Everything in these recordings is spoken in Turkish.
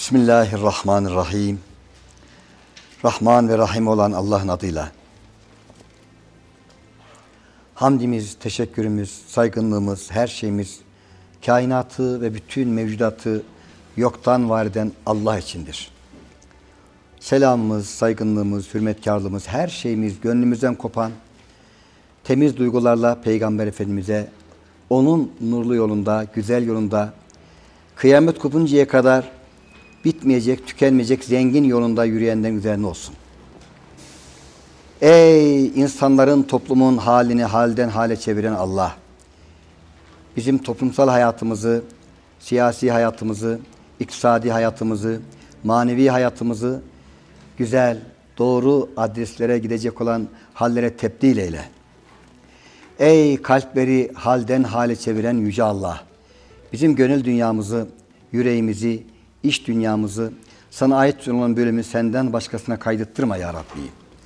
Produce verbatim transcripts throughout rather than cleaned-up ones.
Bismillahirrahmanirrahim. Rahman ve Rahim olan Allah'ın adıyla. Hamdimiz, teşekkürümüz, saygınlığımız, her şeyimiz, kainatı ve bütün mevcudatı yoktan var eden Allah içindir. Selamımız, saygınlığımız, hürmetkarlığımız, her şeyimiz gönlümüzden kopan temiz duygularla Peygamber Efendimiz'e, onun nurlu yolunda, güzel yolunda, kıyamet kopuncaya kadar bitmeyecek, tükenmeyecek, zengin yolunda yürüyenlerin üzerine olsun. Ey insanların, toplumun halini halden hale çeviren Allah! Bizim toplumsal hayatımızı, siyasi hayatımızı, iktisadi hayatımızı, manevi hayatımızı güzel, doğru adreslere gidecek olan hallere tebdil eyle. Ey kalpleri halden hale çeviren Yüce Allah! Bizim gönül dünyamızı, yüreğimizi, iş dünyamızı, sana ait olan bölümü senden başkasına kaydettirme ya Rabbi.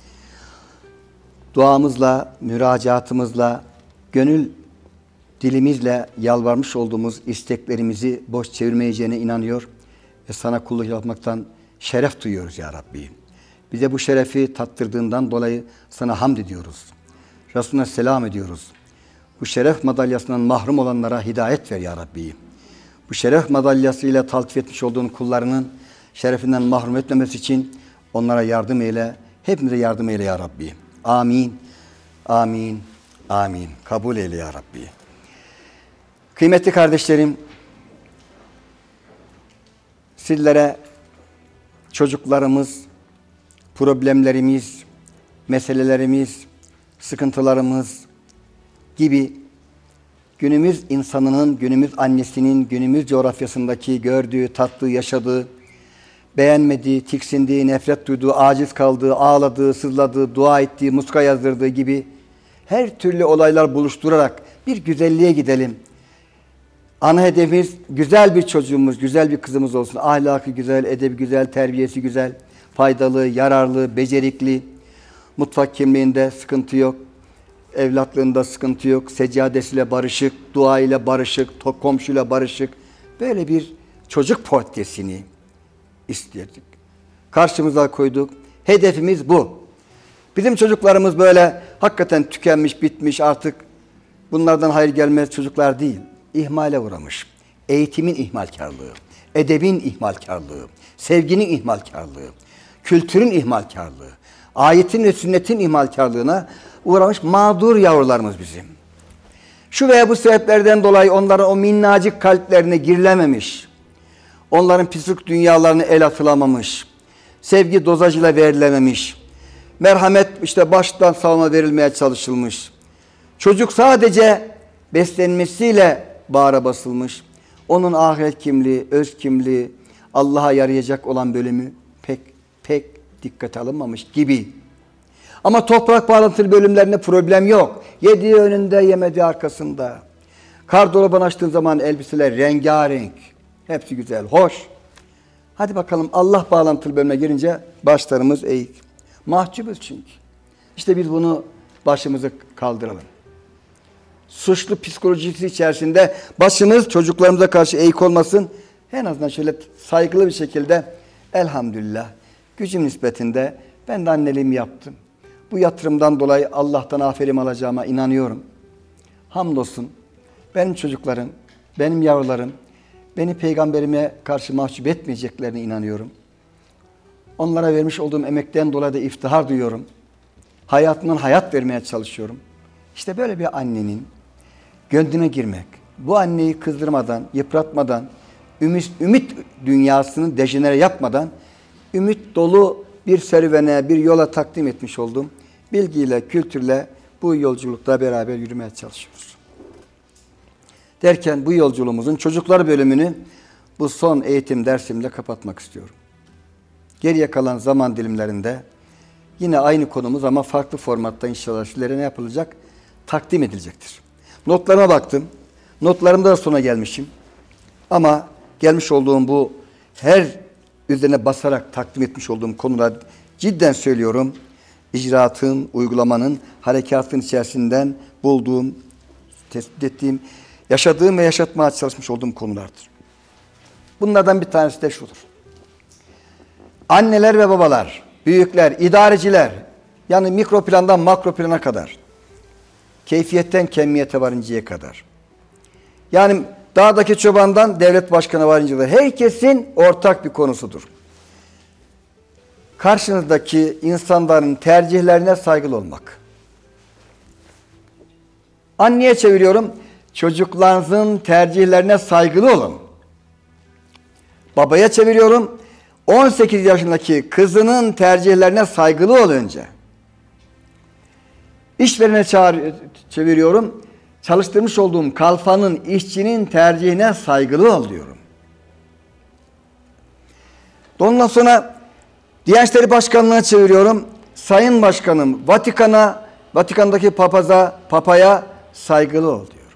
Duamızla, müracaatımızla, gönül dilimizle yalvarmış olduğumuz isteklerimizi boş çevirmeyeceğine inanıyor ve sana kulluk yapmaktan şeref duyuyoruz ya Rabbi. Bize bu şerefi tattırdığından dolayı sana hamd ediyoruz. Resulüne selam ediyoruz. Bu şeref madalyasından mahrum olanlara hidayet ver ya Rabbi. Bu şeref madalyasıyla taltif etmiş olduğun kullarının şerefinden mahrum etmemesi için onlara yardım eyle, hepimize yardım eyle ya Rabbi. Amin, amin, amin. Kabul eyle ya Rabbi. Kıymetli kardeşlerim, sizlere çocuklarımız, problemlerimiz, meselelerimiz, sıkıntılarımız gibi günümüz insanının, günümüz annesinin, günümüz coğrafyasındaki gördüğü, tattığı, yaşadığı, beğenmediği, tiksindiği, nefret duyduğu, aciz kaldığı, ağladığı, sızladığı, dua ettiği, muska yazdırdığı gibi her türlü olaylar buluşturarak bir güzelliğe gidelim. Ana hedefimiz güzel bir çocuğumuz, güzel bir kızımız olsun. Ahlakı güzel, edebi güzel, terbiyesi güzel, faydalı, yararlı, becerikli, mutfak kimliğinde sıkıntı yok. Evlatlığında sıkıntı yok. Seccadesiyle barışık, dua ile barışık, komşuyla barışık. Böyle bir çocuk portresini istedik. Karşımıza koyduk. Hedefimiz bu. Bizim çocuklarımız böyle hakikaten tükenmiş, bitmiş artık bunlardan hayır gelmez çocuklar değil. İhmale uğramış. Eğitimin ihmalkarlığı, edebin ihmalkarlığı, sevginin ihmalkarlığı, kültürün ihmalkarlığı, ayetin ve sünnetin ihmalkarlığına uğramış mağdur yavrularımız bizim. Şu veya bu sebeplerden dolayı onların o minnacık kalplerine girilememiş, onların psikik dünyalarını el atılamamış, sevgi dozajıyla verilememiş, merhamet işte baştan savunma verilmeye çalışılmış, çocuk sadece beslenmesiyle bağra basılmış, onun ahiret kimliği, öz kimliği, Allah'a yarayacak olan bölümü pek pek dikkate alınmamış gibi. Ama toprak bağlantılı bölümlerinde problem yok. Yediği önünde, yemediği arkasında. Kardolabını açtığın zaman elbiseler rengarenk. Hepsi güzel, hoş. Hadi bakalım Allah bağlantılı bölüme girince başlarımız eğik. Mahcubuz çünkü. İşte biz bunu başımızı kaldıralım. Suçlu psikolojisi içerisinde başımız çocuklarımıza karşı eğik olmasın. En azından şöyle saygılı bir şekilde elhamdülillah gücüm nispetinde ben de anneliğimi yaptım. Bu yatırımdan dolayı Allah'tan aferin alacağıma inanıyorum. Hamdolsun benim çocuklarım, benim yavrularım beni peygamberime karşı mahcup etmeyeceklerine inanıyorum. Onlara vermiş olduğum emekten dolayı da iftihar duyuyorum. Hayatımdan hayat vermeye çalışıyorum. İşte böyle bir annenin gönlüne girmek, bu anneyi kızdırmadan, yıpratmadan, ümit, ümit dünyasını dejenere yapmadan, ümit dolu bir serüvene, bir yola takdim etmiş oldum. Bilgiyle, kültürle bu yolculukta beraber yürümeye çalışıyoruz. Derken bu yolculuğumuzun çocuklar bölümünü bu son eğitim dersimle kapatmak istiyorum. Geriye kalan zaman dilimlerinde yine aynı konumuz ama farklı formatta inşallah sizlere ne yapılacak? Takdim edilecektir. Notlarıma baktım. Notlarımda da sona gelmişim. Ama gelmiş olduğum bu her üzerine basarak takdim etmiş olduğum konular cidden söylüyorum. İcraatın, uygulamanın, harekatın içerisinden bulduğum, tespit ettiğim, yaşadığım ve yaşatmaya çalışmış olduğum konulardır. Bunlardan bir tanesi de şudur. Anneler ve babalar, büyükler, idareciler, yani mikro plandan makro plana kadar, keyfiyetten kemmiyete varıncaya kadar, yani dağdaki çobandan devlet başkanı varıncaya kadar herkesin ortak bir konusudur. Karşınızdaki insanların tercihlerine saygılı olmak. Anneye çeviriyorum, çocuklarınızın tercihlerine saygılı olun. Babaya çeviriyorum, on sekiz yaşındaki kızının tercihlerine saygılı ol önce. İşverene çağır, çeviriyorum, çalıştırmış olduğum kalfanın, işçinin tercihine saygılı ol diyorum. Ondan sonra Diyanet İşleri Başkanlığı'na çeviriyorum, Sayın Başkanım, Vatikan'a, Vatikan'daki papaza, papaya saygılı ol diyorum.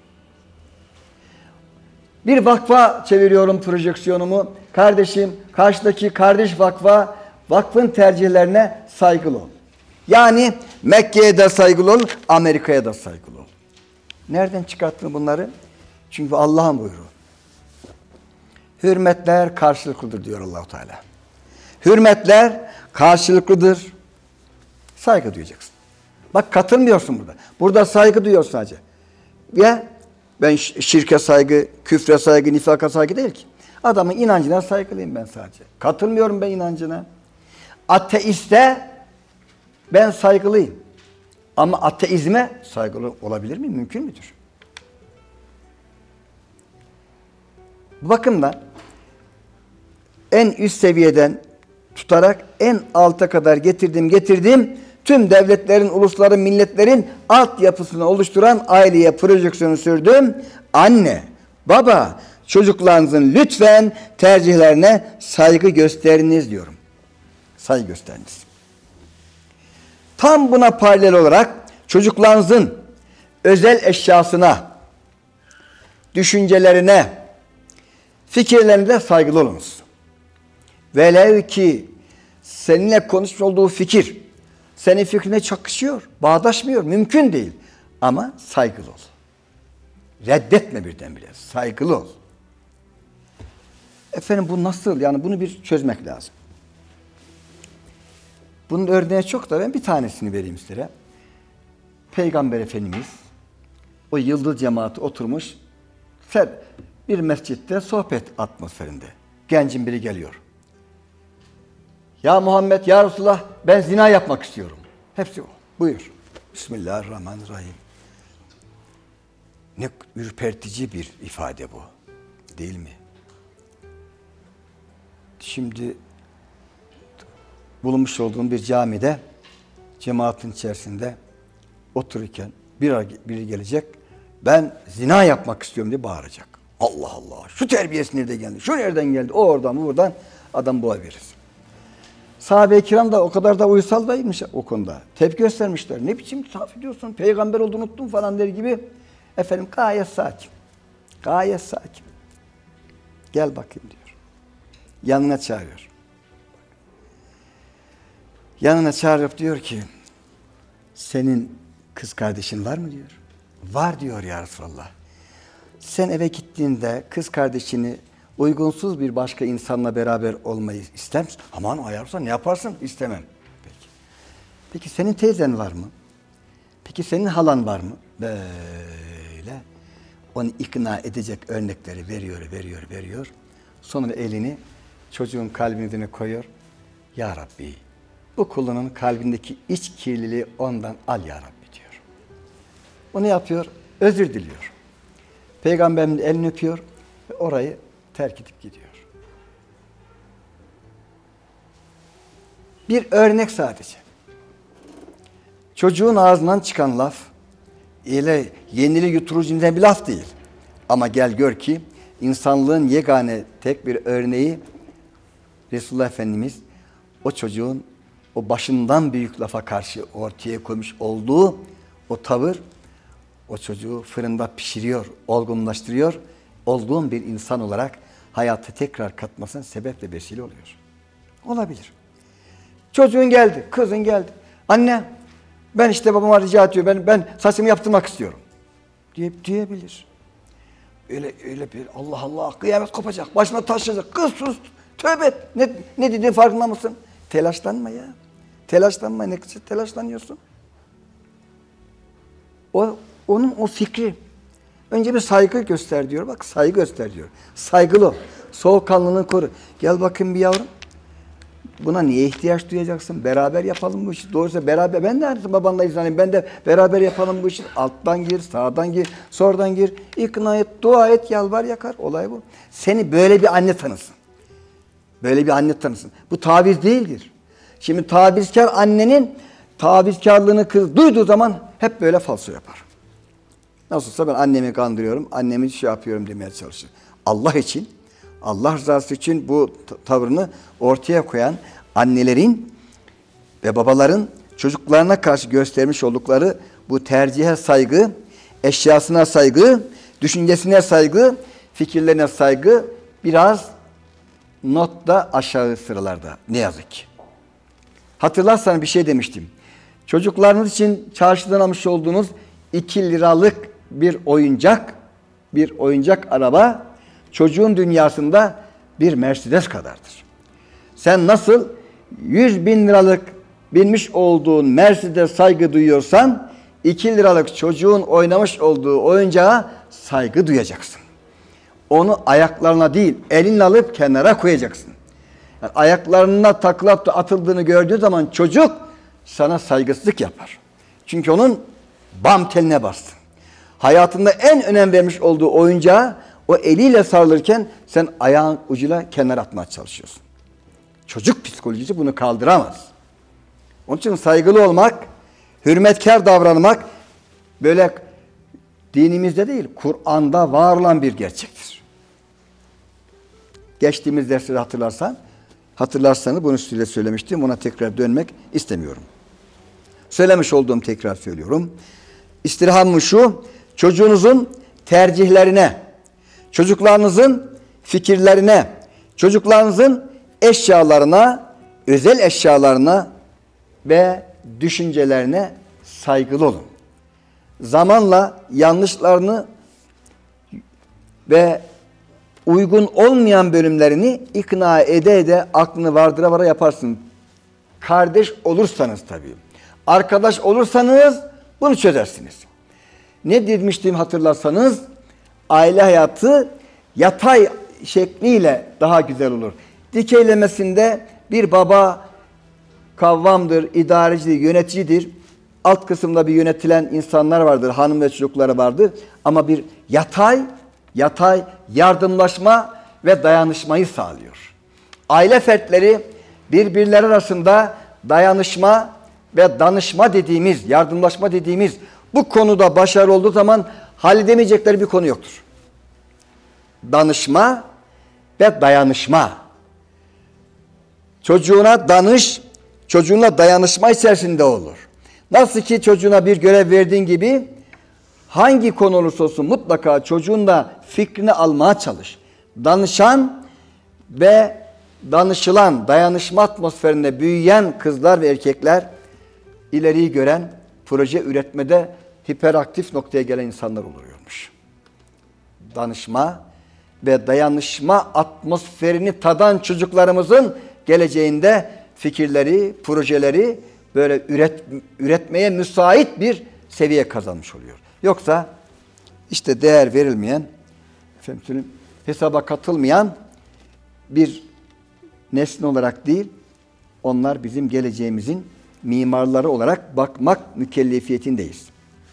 Bir vakfa çeviriyorum projeksiyonumu. Kardeşim, karşıdaki kardeş vakfa, vakfın tercihlerine saygılı ol. Yani Mekke'ye de saygılı ol, Amerika'ya da saygılı ol. Nereden çıkarttın bunları? Çünkü Allah'ın buyruğu. Hürmetler karşılıklıdır diyor Allah-u Teala. Hürmetler karşılıklıdır. Saygı duyacaksın. Bak katılmıyorsun burada. Burada saygı duyuyorsun sadece. Ya ben şirke saygı, küfre saygı, nifaka saygı değil ki. Adamın inancına saygılıyım ben sadece. Katılmıyorum ben inancına. Ateiste ben saygılıyım. Ama ateizme saygılı olabilir mi? Mümkün müdür? Bu bakımdan en üst seviyeden tutarak en alta kadar getirdim getirdim tüm devletlerin, ulusların, milletlerin altyapısını oluşturan aileye projeksiyonu sürdüm. Anne, baba, çocuklarınızın lütfen tercihlerine saygı gösteriniz diyorum. Saygı gösteriniz. Tam buna paralel olarak çocuklarınızın özel eşyasına, düşüncelerine, fikirlerine de saygılı olunuz. Velev ki seninle konuşmuş olduğu fikir senin fikrine çakışıyor, bağdaşmıyor, mümkün değil. Ama saygılı ol. Reddetme birdenbire, saygılı ol. Efendim bu nasıl? Yani bunu bir çözmek lazım. Bunun örneği çok da ben bir tanesini vereyim size. Peygamber Efendimiz o yıldız cemaati oturmuş bir mescitte sohbet atmosferinde. Gencin biri geliyor. Ya Muhammed, ya Resulullah ben zina yapmak istiyorum. Hepsi o. Buyur. Bismillahirrahmanirrahim. Ne ürpertici bir ifade bu. Değil mi? Şimdi bulunmuş olduğum bir camide cemaatin içerisinde otururken bir biri gelecek. Ben zina yapmak istiyorum diye bağıracak. Allah Allah. Şu terbiyesi nerede geldi? Şu nereden geldi? O oradan bu buradan adam boğa verir. Sahabe-i kiram da o kadar da uysal değilmiş o konuda. Tepki göstermişler. Ne biçim saf ediyorsun? Peygamber olduğunu unuttun falan der gibi. Efendim gayet sakin. Gayet sakin. Gel bakayım diyor. Yanına çağırıyor. Yanına çağırıp diyor ki senin kız kardeşin var mı diyor. Var diyor ya Resulallah. Sen eve gittiğinde kız kardeşini uygunsuz bir başka insanla beraber olmayı ister misin? Aman ayarsa ne yaparsın? İstemem. Peki. Peki senin teyzen var mı? Peki senin halan var mı? Böyle onu ikna edecek örnekleri veriyor, veriyor, veriyor. Sonra elini çocuğun kalbine koyuyor. Ya Rabbi, bu kulunun kalbindeki iç kirliliği ondan al ya Rabbi diyor. O ne yapıyor? Özür diliyor. Peygamberin elini öpüyor ve orayı terk edip gidiyor. Bir örnek sadece. Çocuğun ağzından çıkan laf ile yenili yuturucu bir laf değil. Ama gel gör ki insanlığın yegane tek bir örneği Resulullah Efendimiz o çocuğun o başından büyük lafa karşı ortaya koymuş olduğu o tavır o çocuğu fırında pişiriyor, olgunlaştırıyor. Olgun bir insan olarak hayatı tekrar katmasına sebep ve vesile oluyor. Olabilir. Çocuğun geldi, kızın geldi. Anne, ben işte babama rica ediyorum, ben, ben saçımı yaptırmak istiyorum. Diye, diyebilir. Öyle, öyle bir Allah Allah, kıyamet kopacak, başına taşıyacak. Kız sus, Tövbe et. Ne, ne dediğin farkında mısın? Telaşlanma ya. Telaşlanma. Ne kadar telaşlanıyorsun? O, onun o fikri. Önce bir saygı göster diyor. Bak saygı göster diyor. Saygılı ol. Soğukkanlılığını koru. Gel bakın bir yavrum. Buna niye ihtiyaç duyacaksın? Beraber yapalım bu işi. Doğrusu beraber. Ben de aynısı babanla izlanayım. Ben de beraber yapalım bu işi. Alttan gir, sağdan gir, soldan gir. İkna et, dua et, yalvar yakar. Olay bu. Seni böyle bir anne tanısın. Böyle bir anne tanısın. Bu taviz değildir. Şimdi tavizkar annenin tavizkarlığını kız duyduğu zaman hep böyle falso yapar. Nasılsa ben annemi kandırıyorum, annemi şey yapıyorum demeye çalışır. Allah için, Allah rızası için bu tavrını ortaya koyan annelerin ve babaların çocuklarına karşı göstermiş oldukları bu tercihe saygı, eşyasına saygı, düşüncesine saygı, fikirlerine saygı biraz notta aşağı sıralarda ne yazık ki. Hatırlarsan bir şey demiştim. Çocuklarınız için çarşıdan almış olduğunuz iki liralık bir oyuncak, bir oyuncak araba çocuğun dünyasında bir Mercedes kadardır. Sen nasıl yüz bin liralık binmiş olduğun Mercedes saygı duyuyorsan iki liralık çocuğun oynamış olduğu oyuncağa saygı duyacaksın. Onu ayaklarına değil, elinle alıp kenara koyacaksın. Yani ayaklarına takla atıldığını gördüğü zaman çocuk sana saygısızlık yapar. Çünkü onun bam teline bastın. Hayatında en önem vermiş olduğu oyuncağı o eliyle sarılırken sen ayağın ucuyla kenara atmaya çalışıyorsun. Çocuk psikolojisi bunu kaldıramaz. Onun için saygılı olmak, hürmetkar davranmak böyle dinimizde değil, Kur'an'da var olan bir gerçektir. Geçtiğimiz dersleri hatırlarsan, hatırlarsanız bunu size söylemiştim. Buna tekrar dönmek istemiyorum. Söylemiş olduğum tekrar söylüyorum. İstirhamım şu, çocuğunuzun tercihlerine, çocuklarınızın fikirlerine, çocuklarınızın eşyalarına, özel eşyalarına ve düşüncelerine saygılı olun. Zamanla yanlışlarını ve uygun olmayan bölümlerini ikna ede ede aklını vardıra vara yaparsın. Kardeş olursanız tabii. Arkadaş olursanız bunu çözersiniz. Ne demiştim hatırlarsanız, aile hayatı yatay şekliyle daha güzel olur. Dikeylemesinde bir baba kavvamdır, idarecidir, yöneticidir. Alt kısımda bir yönetilen insanlar vardır, hanım ve çocukları vardır. Ama bir yatay, yatay yardımlaşma ve dayanışmayı sağlıyor. Aile fertleri birbirleri arasında dayanışma ve danışma dediğimiz, yardımlaşma dediğimiz bu konuda başarılı olduğu zaman halledemeyecekleri bir konu yoktur. Danışma ve dayanışma. Çocuğuna danış, çocuğunla dayanışma içerisinde olur. Nasıl ki çocuğuna bir görev verdiğin gibi hangi konu olursa olsun mutlaka çocuğun da fikrini almaya çalış. Danışan ve danışılan, dayanışma atmosferinde büyüyen kızlar ve erkekler ileriyi gören, proje üretmede hiperaktif noktaya gelen insanlar oluyormuş. Danışma ve dayanışma atmosferini tadan çocuklarımızın geleceğinde fikirleri, projeleri böyle üret, üretmeye müsait bir seviye kazanmış oluyor. Yoksa işte değer verilmeyen, efendim, hesaba katılmayan bir nesne olarak değil, onlar bizim geleceğimizin mimarları olarak bakmak mükellefiyetindeyiz.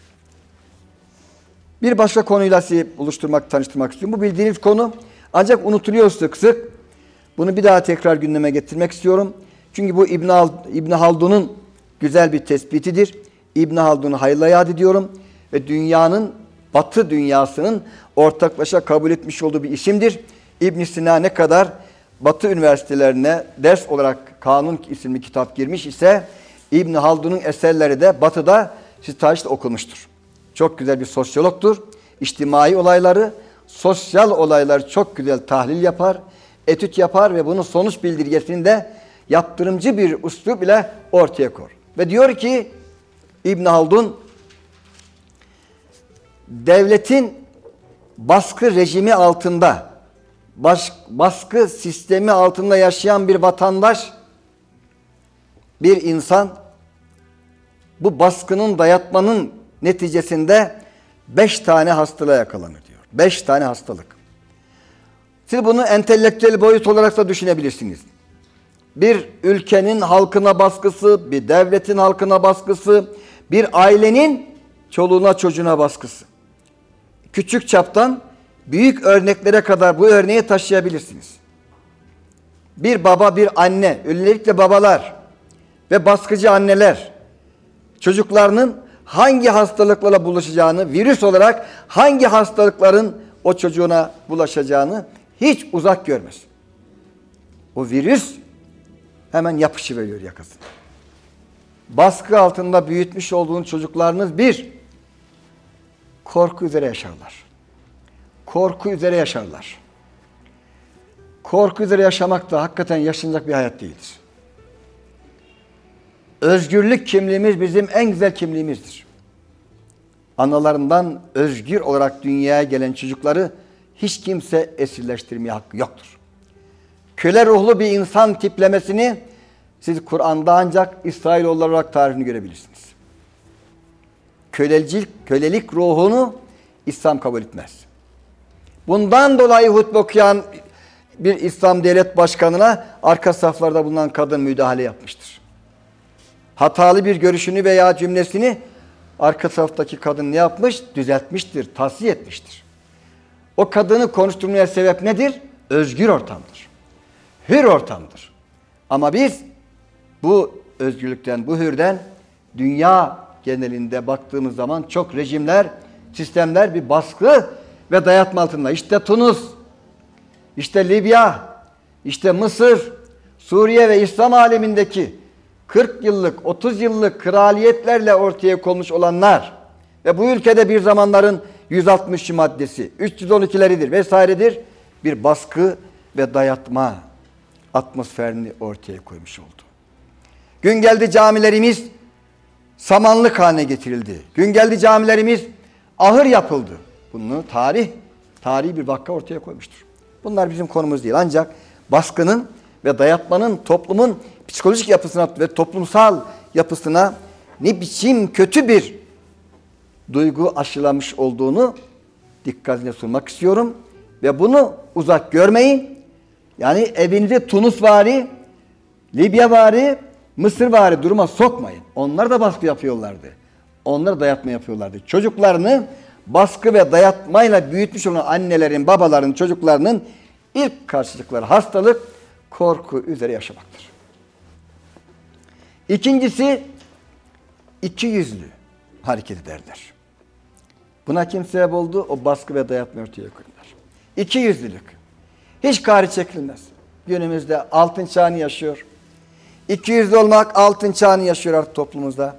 Bir başka konuyla sizi buluşturmak, tanıştırmak istiyorum. Bu bildiğiniz konu ancak unutuluyor sık sık. Bunu bir daha tekrar gündeme getirmek istiyorum. Çünkü bu İbn, İbn Haldun'un güzel bir tespitidir. İbn Haldun'u hayırla yad ediyorum. Ve dünyanın, Batı dünyasının ortaklaşa kabul etmiş olduğu bir isimdir. İbn Sina ne kadar Batı üniversitelerine ders olarak Kanun isimli kitap girmiş ise İbn Haldun'un eserleri de Batı'da stajda okunmuştur. Çok güzel bir sosyologtur. İçtimai olayları, sosyal olayları çok güzel tahlil yapar, etüt yapar ve bunun sonuç bildirgesini de yaptırımcı bir üslup ile ortaya koyar. Ve diyor ki İbn Haldun, devletin baskı rejimi altında, baş, baskı sistemi altında yaşayan bir vatandaş, bir insan bu baskının, dayatmanın neticesinde beş tane hastalığa yakalanır diyor. Beş tane hastalık. Siz bunu entelektüel boyut olarak da düşünebilirsiniz. Bir ülkenin halkına baskısı, bir devletin halkına baskısı, bir ailenin çoluğuna çocuğuna baskısı. Küçük çaptan büyük örneklere kadar bu örneği taşıyabilirsiniz. Bir baba, bir anne, özellikle babalar ve baskıcı anneler çocuklarının hangi hastalıklarla bulaşacağını, virüs olarak hangi hastalıkların o çocuğuna bulaşacağını hiç uzak görmez. O virüs hemen yapışıveriyor yakasına. Baskı altında büyütmüş olduğunuz çocuklarınız bir, korku üzere yaşarlar. Korku üzere yaşarlar. Korku üzere yaşamak da hakikaten yaşanacak bir hayat değildir. Özgürlük kimliğimiz bizim en güzel kimliğimizdir. Analarından özgür olarak dünyaya gelen çocukları hiç kimse esirleştirmeye hakkı yoktur. Köle ruhlu bir insan tiplemesini siz Kur'an'da ancak İsrailoğulları olarak tarifini görebilirsiniz. Kölecilik, kölelik ruhunu İslam kabul etmez. Bundan dolayı hutbe okuyan bir İslam devlet başkanına arka saflarda bulunan kadın müdahale yapmıştır. Hatalı bir görüşünü veya cümlesini arka saftaki kadın ne yapmış? Düzeltmiştir, tahsiye etmiştir. O kadını konuşturmaya sebep nedir? Özgür ortamdır. Hür ortamdır. Ama biz bu özgürlükten, bu hürden dünya genelinde baktığımız zaman çok rejimler, sistemler bir baskı ve dayatma altında. İşte Tunus, işte Libya, işte Mısır, Suriye ve İslam alemindeki kırk yıllık, otuz yıllık kraliyetlerle ortaya konmuş olanlar ve bu ülkede bir zamanların yüz altmışıncı maddesi, üç yüz on ikileridir vesairedir, bir baskı ve dayatma atmosferini ortaya koymuş oldu. Gün geldi camilerimiz samanlık haline getirildi. Gün geldi camilerimiz ahır yapıldı. Bunu tarih, tarihi bir vaka ortaya koymuştur. Bunlar bizim konumuz değil. Ancak baskının ve dayatmanın toplumun psikolojik yapısına ve toplumsal yapısına ne biçim kötü bir duygu aşılamış olduğunu dikkatine sunmak istiyorum. Ve bunu uzak görmeyin. Yani evinizi Tunusvari, Libyavari, Mısırvari duruma sokmayın. Onlar da baskı yapıyorlardı. Onlar da dayatma yapıyorlardı. Çocuklarını baskı ve dayatmayla büyütmüş olan annelerin, babaların, çocuklarının ilk karşılıkları hastalık, korku üzere yaşamaktır. İkincisi, iki yüzlü hareket ederler. Buna kim sebep oldu? O baskı ve dayatma ortaya koydular. İki yüzlülük. Hiç kari çekilmez. Günümüzde altın çağını yaşıyor. İki yüzlü olmak altın çağını yaşıyor artık toplumumuzda.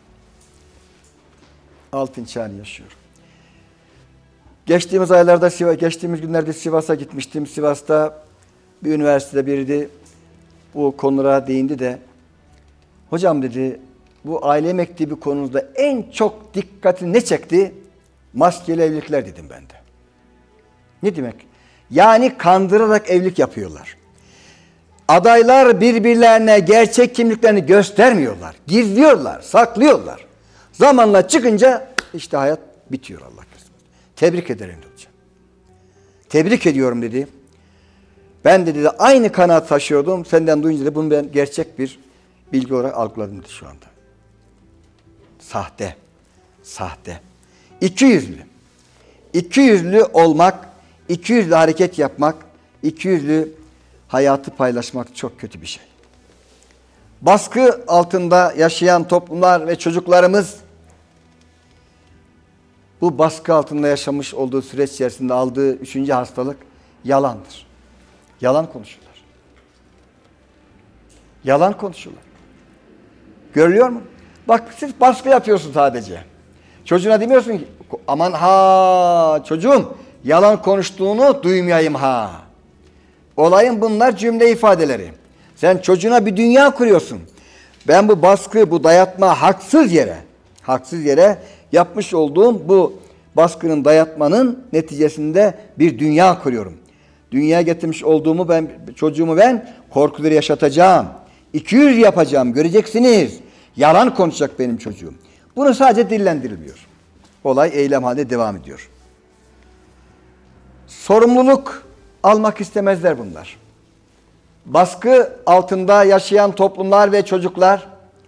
Altın çağını yaşıyor. Geçtiğimiz aylarda, geçtiğimiz günlerde Sivas'a gitmiştim. Sivas'ta bir üniversitede biri bu konulara değindi de, hocam dedi, bu aile mektebi konusunda en çok dikkatini ne çekti? Maskeli evlilikler dedim ben de. Ne demek? Yani kandırarak evlilik yapıyorlar. Adaylar birbirlerine gerçek kimliklerini göstermiyorlar. Gizliyorlar, saklıyorlar. Zamanla çıkınca işte hayat bitiyor Allah korusun. Tebrik ederim hocam. Tebrik ediyorum dedi. Ben de dedi aynı kanaat taşıyordum. Senden duyunca da bunu ben gerçek bir bilgi olarak algıladım dedi şu anda. Sahte. Sahte. İki yüzlü. İki yüzlü olmak, iki yüzlü hareket yapmak, iki yüzlü hayatı paylaşmak çok kötü bir şey. Baskı altında yaşayan toplumlar ve çocuklarımız bu baskı altında yaşamış olduğu süreç içerisinde aldığı üçüncü hastalık yalandır. Yalan konuşurlar. Yalan konuşurlar. Görülüyor mu? Bak siz baskı yapıyorsun sadece. Çocuğuna demiyorsun ki aman ha çocuğum yalan konuştuğunu duymayayım ha. Olayın bunlar cümle ifadeleri. Sen çocuğuna bir dünya kuruyorsun. Ben bu baskı, bu dayatma haksız yere, haksız yere yapmış olduğum bu baskının, dayatmanın neticesinde bir dünya kuruyorum. Dünyaya getirmiş olduğumu ben, çocuğumu ben korkuları yaşatacağım. iki yüz yapacağım, göreceksiniz. Yalan konuşacak benim çocuğum. Bunu sadece dillendirilmiyor. Olay eylem halinde devam ediyor. Sorumluluk almak istemezler bunlar. Baskı altında yaşayan toplumlar ve çocuklar,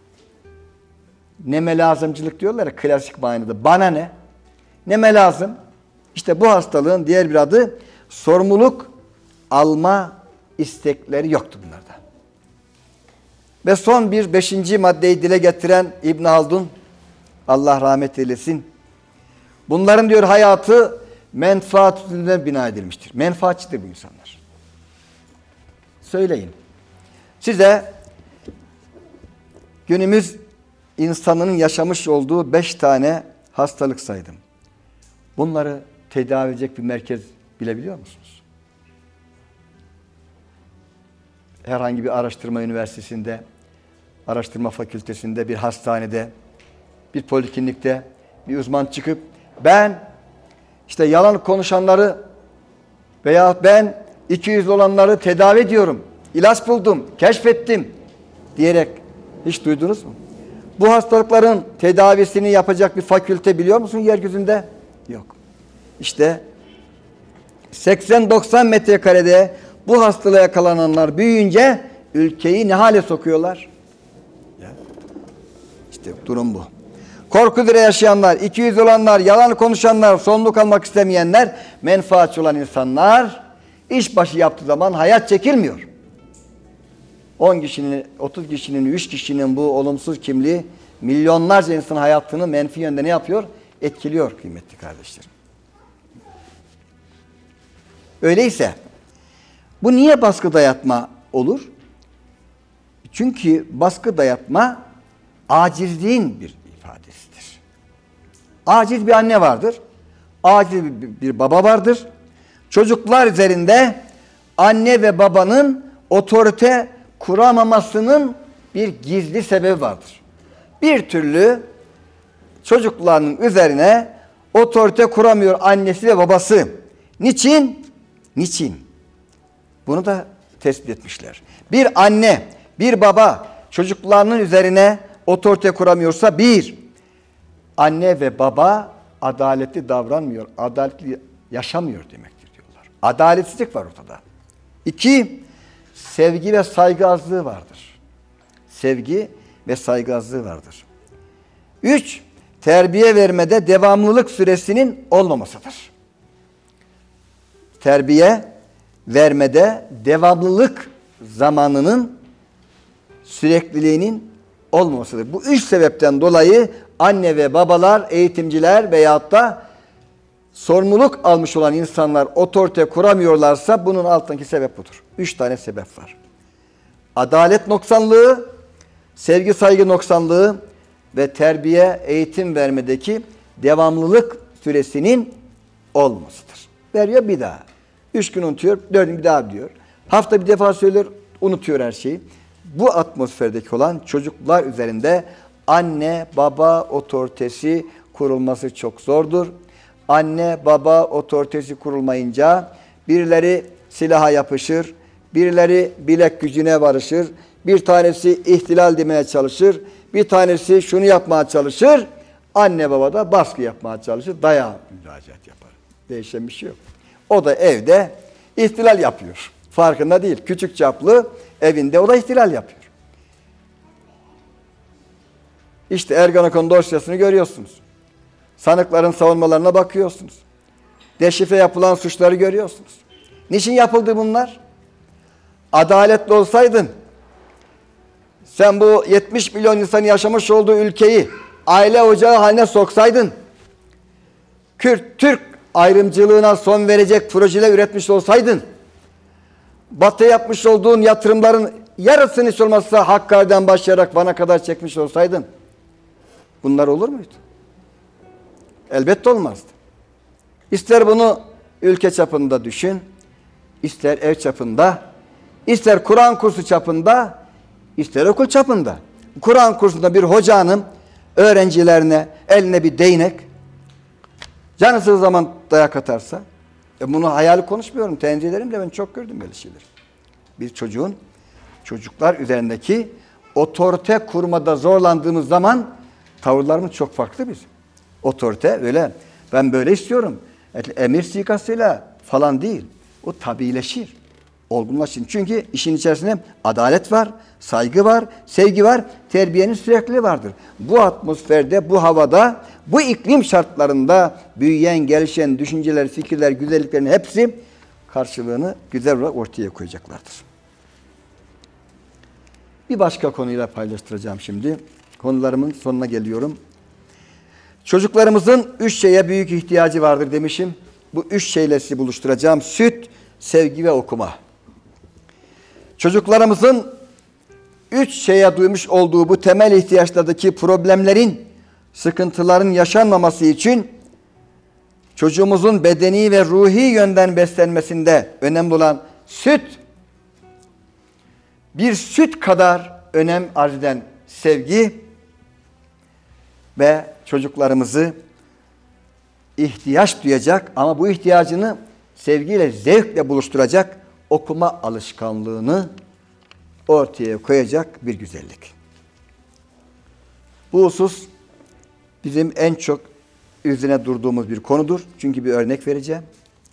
neme lazımcılık diyorlar ya klasik manada. Bana ne? Neme lazım? İşte bu hastalığın diğer bir adı sorumluluk alma istekleri yoktu bunlarda. Ve son bir beşinci maddeyi dile getiren İbn Haldun, Allah rahmet eylesin. Bunların diyor hayatı menfaat üzerine bina edilmiştir. Menfaatçidir bu insanlar. Söyleyin. Size günümüz insanının yaşamış olduğu beş tane hastalık saydım. Bunları tedavi edecek bir merkez bilebiliyor musunuz? Herhangi bir araştırma üniversitesinde, araştırma fakültesinde, bir hastanede, bir poliklinikte bir uzman çıkıp ben işte yalan konuşanları veya ben iki yüzlü olanları tedavi ediyorum, ilaç buldum, keşfettim diyerek hiç duydunuz mu? Bu hastalıkların tedavisini yapacak bir fakülte biliyor musun yeryüzünde? Yok. İşte seksen doksan metrekarede bu hastalığa yakalananlar büyüyünce ülkeyi ne hale sokuyorlar? İşte durum bu. Korku üzere yaşayanlar, iki yüz olanlar, yalan konuşanlar, sorumluluk almak istemeyenler, menfaatçi olan insanlar iş başı yaptığı zaman hayat çekilmiyor. on kişinin, otuz kişinin, üç kişinin bu olumsuz kimliği milyonlarca insanın hayatını menfi yönde ne yapıyor? Etkiliyor kıymetli kardeşlerim. Öyleyse bu niye baskı dayatma olur? Çünkü baskı dayatma acizliğin bir ifadesidir. Aciz bir anne vardır. Aciz bir, bir baba vardır. Çocuklar üzerinde anne ve babanın otorite kuramamasının bir gizli sebebi vardır. Bir türlü çocuklarının üzerine otorite kuramıyor annesi ve babası. Niçin? Niçin? Bunu da tespit etmişler. Bir anne, bir baba çocuklarının üzerine otorite kuramıyorsa bir, anne ve baba adaletli davranmıyor, adaletli yaşamıyor demektir diyorlar. Adaletsizlik var ortada. İki, sevgi ve saygı azlığı vardır. Sevgi ve saygı azlığı vardır. Üç, terbiye vermede devamlılık süresinin olmamasıdır. Terbiye vermede devamlılık zamanının sürekliliğinin olmamasıdır. Bu üç sebepten dolayı anne ve babalar, eğitimciler veyahut da sorumluluk almış olan insanlar otorite kuramıyorlarsa bunun altındaki sebep budur. Üç tane sebep var. Adalet noksanlığı, sevgi saygı noksanlığı ve terbiye, eğitim vermedeki devamlılık süresinin olmasıdır. Veriyor bir daha. Üç gün unutuyor, dördün bir daha diyor. Hafta bir defa söylüyor, unutuyor her şeyi. Bu atmosferdeki olan çocuklar üzerinde anne baba otoritesi kurulması çok zordur. Anne baba otoritesi kurulmayınca birileri silaha yapışır, birileri bilek gücüne varışır, bir tanesi ihtilal demeye çalışır, bir tanesi şunu yapmaya çalışır, anne baba da baskı yapmaya çalışır, dayağa müracaat yapar. Değişen bir şey yok. O da evde ihtilal yapıyor. Farkında değil. Küçük çaplı evinde o da ihtilal yapıyor. İşte Ergenekon dosyasını görüyorsunuz. Sanıkların savunmalarına bakıyorsunuz. Deşifre yapılan suçları görüyorsunuz. Niçin yapıldı bunlar? Adaletli olsaydın, sen bu yetmiş milyon insanın yaşamış olduğu ülkeyi aile ocağı haline soksaydın, Kürt-Türk ayrımcılığına son verecek projeler üretmiş olsaydın, Batı'ya yapmış olduğun yatırımların yarısını hiç olmazsa Hakkari'den başlayarak Van'a kadar çekmiş olsaydın, bunlar olur muydu? Elbette olmazdı. İster bunu ülke çapında düşün, ister ev çapında, ister Kur'an kursu çapında, ister okul çapında. Kur'an kursunda bir hocanın öğrencilerine eline bir değnek, canı sıkıldığı zaman dayak atarsa, E bunu hayali konuşmuyorum. Tenzih ederim de ben çok gördüm böyle şeyler. Bir çocuğun çocuklar üzerindeki otorite kurmada zorlandığımız zaman tavırlarımız çok farklı bizim. Otorite öyle ben böyle istiyorum. Emir sikasıyla falan değil. O tabiileşir. Olgunlaşır. Çünkü işin içerisinde adalet var, saygı var, sevgi var, terbiyenin sürekliliği vardır. Bu atmosferde, bu havada, bu iklim şartlarında büyüyen, gelişen düşünceler, fikirler, güzelliklerin hepsi karşılığını güzel olarak ortaya koyacaklardır. Bir başka konuyla paylaştıracağım şimdi. Konularımın sonuna geliyorum. Çocuklarımızın üç şeye büyük ihtiyacı vardır demişim. Bu üç şeyle sizi buluşturacağım. Süt, sevgi ve okuma. Çocuklarımızın üç şeye duymuş olduğu bu temel ihtiyaçlardaki problemlerin, sıkıntıların yaşanmaması için çocuğumuzun bedeni ve ruhi yönden beslenmesinde önemli olan süt, bir süt kadar önem arz eden sevgi ve çocuklarımızı ihtiyaç duyacak ama bu ihtiyacını sevgiyle, zevkle buluşturacak okuma alışkanlığını ortaya koyacak bir güzellik. Bu husus bizim en çok üzerine durduğumuz bir konudur. Çünkü bir örnek vereceğim.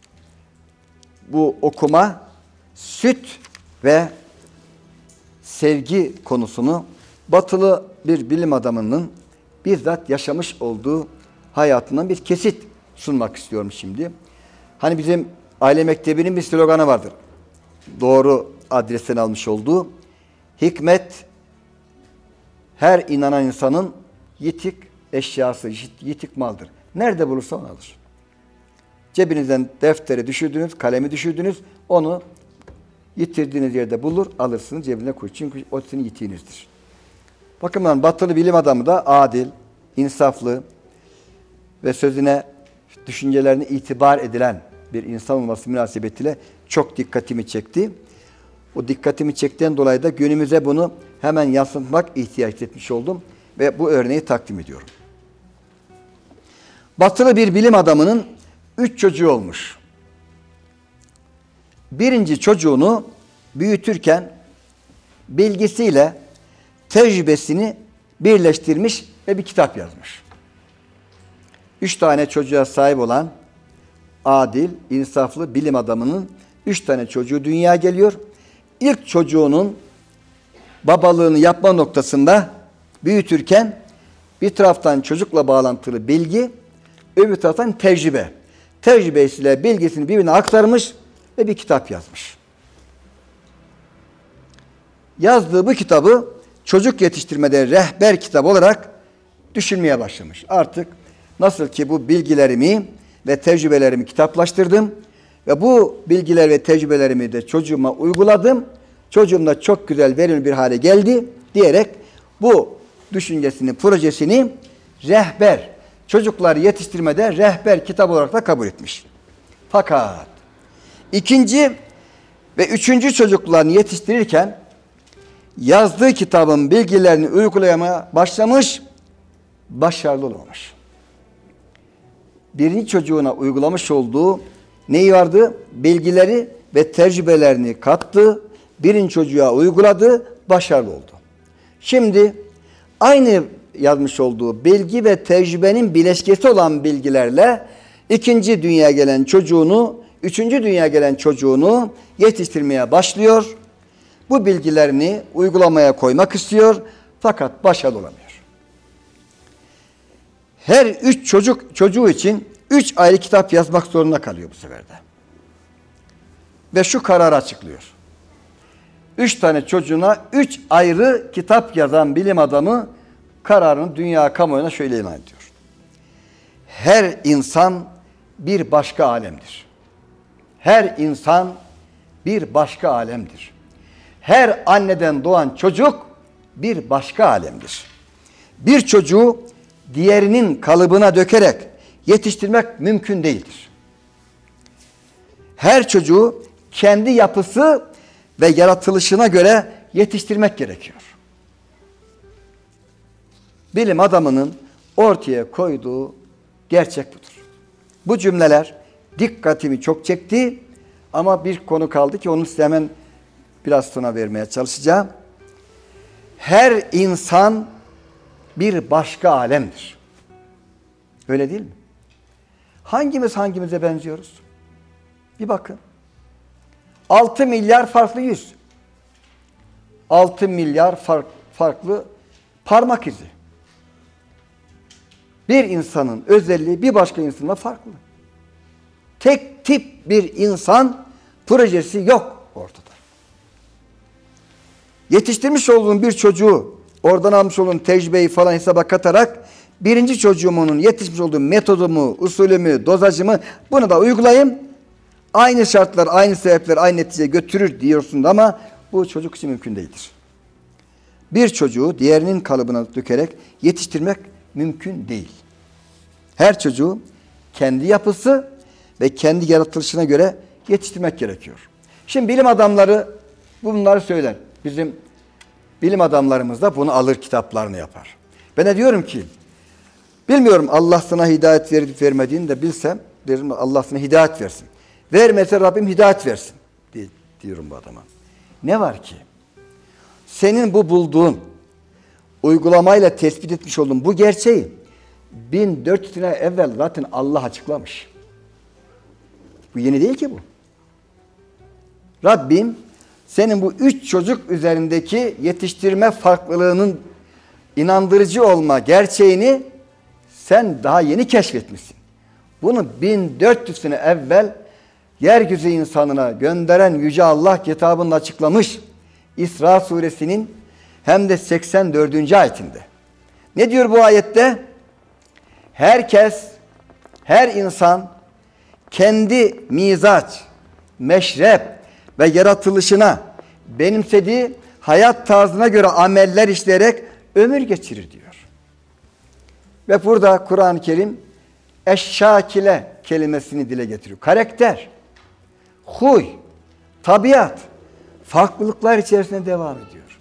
Bu okuma, süt ve sevgi konusunu batılı bir bilim adamının bizzat yaşamış olduğu hayatından bir kesit sunmak istiyorum şimdi. Hani bizim aile mektebinin bir sloganı vardır. Doğru adresten almış olduğu. Hikmet her inanan insanın yitik eşyası, yitik maldır. Nerede bulursa onu alır. Cebinizden defteri düşürdünüz, kalemi düşürdünüz, onu yitirdiğiniz yerde bulur, alırsınız, cebine koyun. Çünkü o sizin yitiğinizdir. Bakın batılı bilim adamı da adil, insaflı ve sözüne, düşüncelerine itibar edilen bir insan olması münasebetiyle çok dikkatimi çekti. O dikkatimi çektiğinden dolayı da günümüze bunu hemen yansıtmak ihtiyaç etmiş oldum ve bu örneği takdim ediyorum. Batılı bir bilim adamının üç çocuğu olmuş. Birinci çocuğunu büyütürken bilgisiyle tecrübesini birleştirmiş ve bir kitap yazmış. Üç tane çocuğa sahip olan adil, insaflı bilim adamının üç tane çocuğu dünyaya geliyor. İlk çocuğunun babalığını yapma noktasında büyütürken bir taraftan çocukla bağlantılı bilgi, öbür taraftan tecrübe. Tecrübesiyle bilgisini birbirine aktarmış ve bir kitap yazmış. Yazdığı bu kitabı çocuk yetiştirmede rehber kitap olarak düşünmeye başlamış. Artık nasıl ki bu bilgilerimi ve tecrübelerimi kitaplaştırdım ve bu bilgiler ve tecrübelerimi de çocuğuma uyguladım. Çocuğum da çok güzel, verimli bir hale geldi diyerek bu düşüncesini, projesini rehber, çocukları yetiştirmede rehber kitap olarak da kabul etmiş. Fakat ikinci ve üçüncü çocuklarını yetiştirirken yazdığı kitabın bilgilerini uygulamaya başlamış, başarılı olmamış. Birinci çocuğuna uygulamış olduğu neyi vardı? Bilgileri ve tecrübelerini kattı, birinci çocuğa uyguladı, başarılı oldu. Şimdi aynı yazmış olduğu bilgi ve tecrübenin bileşkesi olan bilgilerle ikinci dünyaya gelen çocuğunu, üçüncü dünyaya gelen çocuğunu yetiştirmeye başlıyor. Bu bilgilerini uygulamaya koymak istiyor fakat başarılı olamıyor. Her üç çocuk çocuğu için üç ayrı kitap yazmak zorunda kalıyor bu sefer de. Ve şu kararı açıklıyor. Üç tane çocuğuna üç ayrı kitap yazan bilim adamı kararını dünya kamuoyuna şöyle ilan ediyor. Her insan bir başka alemdir. Her insan bir başka alemdir. Her anneden doğan çocuk bir başka alemdir. Bir çocuğu diğerinin kalıbına dökerek yetiştirmek mümkün değildir. Her çocuğu kendi yapısı ve yaratılışına göre yetiştirmek gerekiyor. Bilim adamının ortaya koyduğu gerçek budur. Bu cümleler dikkatimi çok çekti. Ama bir konu kaldı ki onu size hemen biraz sonra vermeye çalışacağım. Her insan bir başka alemdir. Öyle değil mi? Hangimiz hangimize benziyoruz? Bir bakın. altı milyar farklı yüz. altı milyar fark, farklı parmak izi. Bir insanın özelliği bir başka insanla farklı. Tek tip bir insan projesi yok ortada. Yetiştirmiş olduğum bir çocuğu, oradan almış olduğum tecrübeyi falan hesaba katarak birinci çocuğumun yetişmiş olduğu metodumu, usulümü, dozajımı bunu da uygulayayım. Aynı şartlar, aynı sebepler, aynı neticeye götürür diyorsun ama bu çocuk için mümkün değildir. Bir çocuğu diğerinin kalıbına dökerek yetiştirmek mümkün değil. Her çocuğu kendi yapısı ve kendi yaratılışına göre yetiştirmek gerekiyor. Şimdi bilim adamları bunları söyler. Bizim bilim adamlarımız da bunu alır, kitaplarını yapar. Ben de diyorum ki, bilmiyorum Allah sana hidayet verip vermediğini de bilsem, derim Allah sana hidayet versin. Vermese Rabbim hidayet versin diyorum bu adama. Ne var ki? Senin bu bulduğun, uygulamayla tespit etmiş olduğun bu gerçeği bin dört yüz sene evvel zaten Allah açıklamış. Bu yeni değil ki bu. Rabbim senin bu üç çocuk üzerindeki yetiştirme farklılığının inandırıcı olma gerçeğini sen daha yeni keşfetmişsin. Bunu bin dört yüz sene evvel yeryüzü insanına gönderen Yüce Allah kitabında açıklamış. İsra suresinin hem de seksen dördüncü ayetinde. Ne diyor bu ayette? Herkes, her insan kendi mizaç, meşrep ve yaratılışına benimsediği hayat tarzına göre ameller işleyerek ömür geçirir diyor. Ve burada Kur'an-ı Kerim eşşakile kelimesini dile getiriyor. Karakter, huy, tabiat, farklılıklar içerisinde devam ediyor.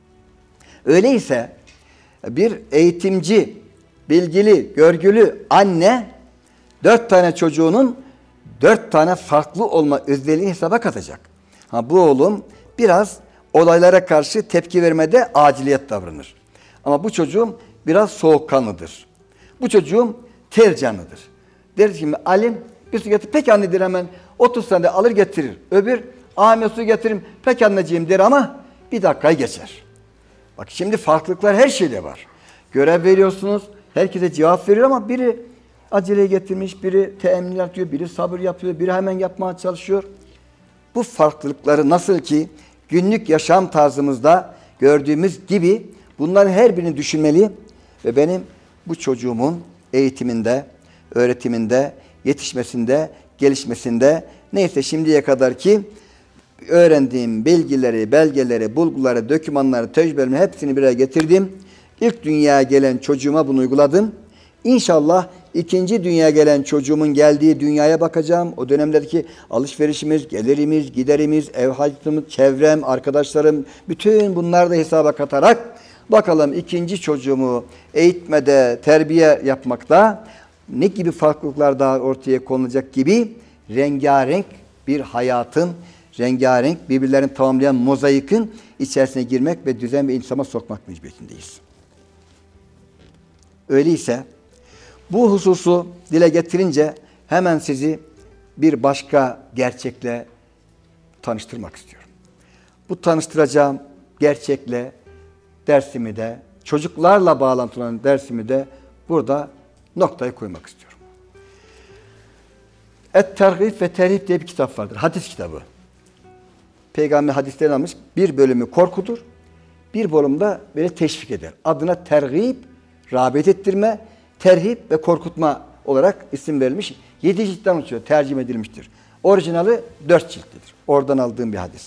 Öyleyse bir eğitimci, bilgili, görgülü anne dört tane çocuğunun dört tane farklı olma özelliğini hesaba katacak. Ha, bu oğlum biraz olaylara karşı tepki vermede aciliyet davranır. Ama bu çocuğum biraz soğukkanlıdır. Bu çocuğum tez canlıdır. Der ki alim bir su getir. Peki anne der, hemen otuz senede alır getirir. Öbür Ahmet su getirin. Peki anneciğim der ama bir dakikayı geçer. Bak şimdi farklılıklar her şeyde var. Görev veriyorsunuz. Herkese cevap veriyor ama biri aceleye getirmiş, biri teemmül yapıyor, biri sabır yapıyor, biri hemen yapmaya çalışıyor. Bu farklılıkları nasıl ki günlük yaşam tarzımızda gördüğümüz gibi bunların her birini düşünmeli ve benim bu çocuğumun eğitiminde, öğretiminde, yetişmesinde, gelişmesinde neyse şimdiye kadar ki öğrendiğim bilgileri, belgeleri, bulguları, dokümanları, tecrübelerimi hepsini bir araya getirdim. İlk dünyaya gelen çocuğuma bunu uyguladım. İnşallah ikinci dünyaya gelen çocuğumun geldiği dünyaya bakacağım. O dönemlerdeki alışverişimiz, gelirimiz, giderimiz, ev hayatımız, çevrem, arkadaşlarım, bütün bunları da hesaba katarak bakalım ikinci çocuğumu eğitmede, terbiye yapmakta ne gibi farklılıklar daha ortaya konulacak gibi rengarenk bir hayatın, rengarenk birbirlerini tamamlayan mozaikin içerisine girmek ve düzen ve insama sokmak mecburiyetindeyiz. Öyleyse bu hususu dile getirince hemen sizi bir başka gerçekle tanıştırmak istiyorum. Bu tanıştıracağım gerçekle dersimi de, çocuklarla bağlantılı olan dersimi de burada noktayı koymak istiyorum. Et-Tergib ve Terhib diye bir kitap vardır. Hadis kitabı. Peygamber hadislerini almış. Bir bölümü korkudur. Bir bölümde böyle teşvik eder. Adına tergib, rağbet ettirme, terhip ve korkutma olarak isim verilmiş. Yedi ciltten uçuyor. Tercüme edilmiştir. Orijinali dört ciltlidir. Oradan aldığım bir hadis.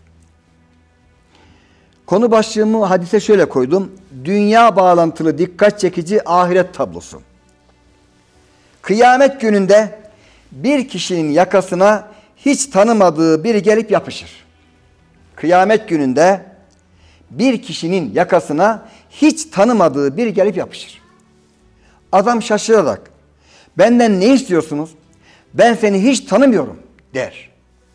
Konu başlığımı hadise şöyle koydum. Dünya bağlantılı dikkat çekici ahiret tablosu. Kıyamet gününde bir kişinin yakasına hiç tanımadığı biri gelip yapışır. Kıyamet gününde bir kişinin yakasına hiç tanımadığı biri gelip yapışır. Adam şaşırarak, benden ne istiyorsunuz? ben seni hiç tanımıyorum der.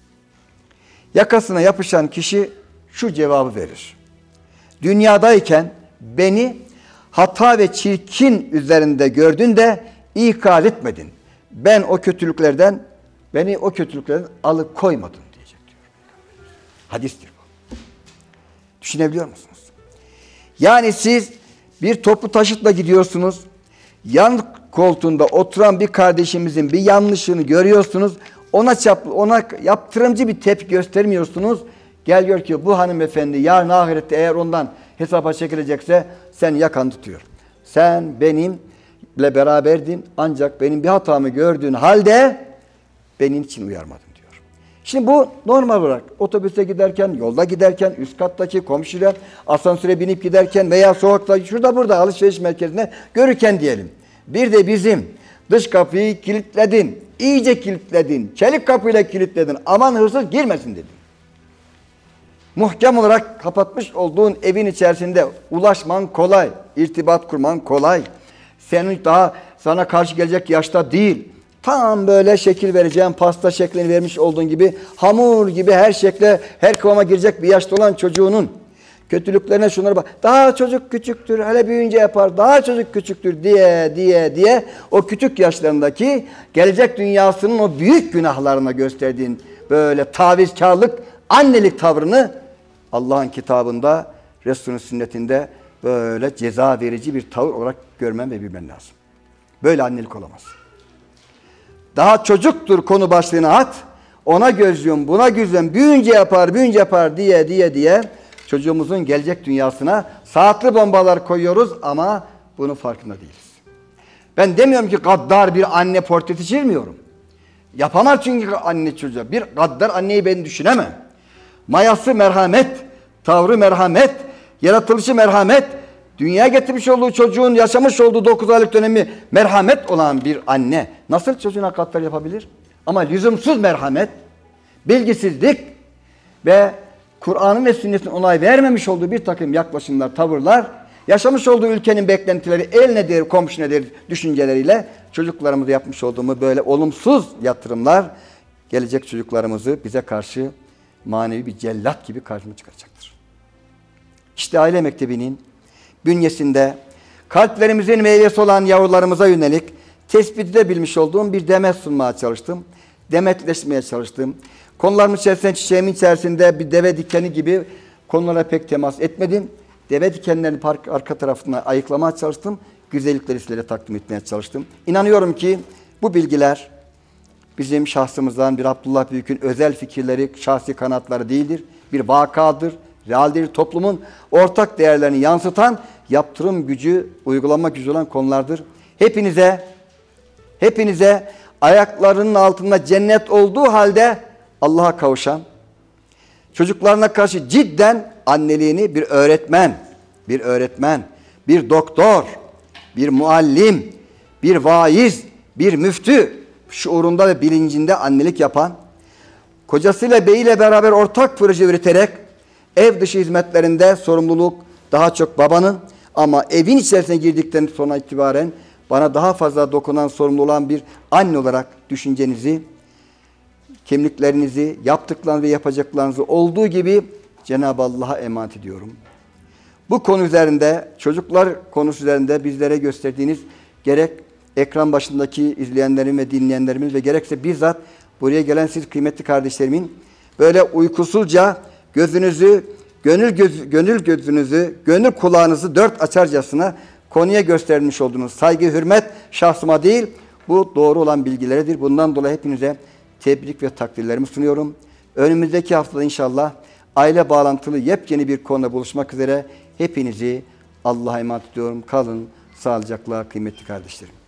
Yakasına yapışan kişi şu cevabı verir. Dünyadayken beni hata ve çirkin üzerinde gördün de ikaz etmedin. Ben o kötülüklerden, beni o kötülüklerden alıkoymadın diyecek diyor. Hadistir bu. Düşünebiliyor musunuz? Yani siz bir toplu taşıtla gidiyorsunuz. Yan koltuğunda oturan bir kardeşimizin bir yanlışını görüyorsunuz. Ona çap, ona yaptırımcı bir tepki göstermiyorsunuz. Gel gör ki bu hanımefendi yarın ahirette eğer ondan hesaba çekilecekse sen yakan tutuyor. Sen benimle beraberdin ancak benim bir hatamı gördüğün halde benim için uyarmadın diyor. Şimdi bu normal olarak otobüse giderken, yolda giderken, üst kattaki komşular, asansöre binip giderken veya sokakta şurada burada alışveriş merkezine görürken diyelim. Bir de bizim dış kapıyı kilitledin, iyice kilitledin, çelik kapıyla kilitledin, aman hırsız girmesin dedin. Muhkem olarak kapatmış olduğun evin içerisinde ulaşman kolay, irtibat kurman kolay. Senin daha sana karşı gelecek yaşta değil. Tam böyle şekil vereceğin pasta şeklini vermiş olduğun gibi hamur gibi her şekle, her kıvama girecek bir yaşta olan çocuğunun kötülüklerine şunlara bak. Daha çocuk küçüktür, hele büyüyünce yapar. Daha çocuk küçüktür diye diye diye o küçük yaşlarındaki gelecek dünyasının o büyük günahlarına gösterdiğin böyle tavizkarlık, annelik tavrını Allah'ın kitabında, Resulünün sünnetinde böyle ceza verici bir tavır olarak görmen ve bilmen lazım. Böyle annelik olamaz. Daha çocuktur konu başlığına at, ona gözlüyorum, buna gözlüyorum, büyünce yapar, büyünce yapar diye diye diye çocuğumuzun gelecek dünyasına saatli bombalar koyuyoruz ama bunun farkında değiliz. Ben demiyorum ki gaddar bir anne portresi çizmiyorum. Yapamaz çünkü anne çocuğa. Bir gaddar anneyi ben düşünemem. Mayası merhamet, tavrı merhamet, yaratılışı merhamet, dünyaya getirmiş olduğu çocuğun yaşamış olduğu dokuz aylık dönemi merhamet olan bir anne nasıl çocuğuna gaddar yapabilir? Ama lüzumsuz merhamet, bilgisizlik ve Kur'an'ın ve sünnetin onay vermemiş olduğu bir takım yaklaşımlar, tavırlar, yaşamış olduğu ülkenin beklentileri, el nedir, komşu nedir düşünceleriyle çocuklarımıza yapmış olduğumuz böyle olumsuz yatırımlar gelecek çocuklarımızı bize karşı manevi bir cellat gibi karşımıza çıkaracaktır. İşte aile mektebinin bünyesinde kalplerimizin meyvesi olan yavrularımıza yönelik tespit edebilmiş olduğum bir demet sunmaya çalıştım. Demetleşmeye çalıştım. Konularımın içerisinde, çiçeğimin içerisinde bir deve dikeni gibi konulara pek temas etmedim. Deve dikenlerini arka tarafına ayıklamaya çalıştım. Güzellikleri sizlere takdim etmeye çalıştım. İnanıyorum ki bu bilgiler bizim şahsımızdan bir Abdullah Büyük'ün özel fikirleri, şahsi kanatları değildir. Bir vakadır, realdir. Toplumun ortak değerlerini yansıtan, yaptırım gücü, uygulama gücü olan konulardır. Hepinize, hepinize ayaklarının altında cennet olduğu halde Allah'a kavuşan, çocuklarına karşı cidden anneliğini bir öğretmen, bir öğretmen, bir doktor, bir muallim, bir vaiz, bir müftü şuurunda ve bilincinde annelik yapan, kocasıyla beyiyle beraber ortak proje üreterek ev dışı hizmetlerinde sorumluluk daha çok babanın ama evin içerisine girdikten sonra itibaren bana daha fazla dokunan, sorumlu olan bir anne olarak düşüncenizi, kimliklerinizi, yaptıklarınızı ve yapacaklarınızı olduğu gibi Cenab-ı Allah'a emanet ediyorum. Bu konu üzerinde, çocuklar konusu üzerinde bizlere gösterdiğiniz gerek ekran başındaki izleyenlerim ve dinleyenlerimiz ve gerekse bizzat buraya gelen siz kıymetli kardeşlerimin böyle uykusuzca gözünüzü, gönül, göz, gönül gözünüzü, gönül kulağınızı dört açarcasına konuya göstermiş olduğunuz saygı, hürmet şahsıma değil, bu doğru olan bilgileridir. Bundan dolayı hepinize tebrik ve takdirlerimi sunuyorum. Önümüzdeki haftada inşallah aile bağlantılı yepyeni bir konuda buluşmak üzere hepinizi Allah'a emanet ediyorum. Kalın sağlıcakla kıymetli kardeşlerim.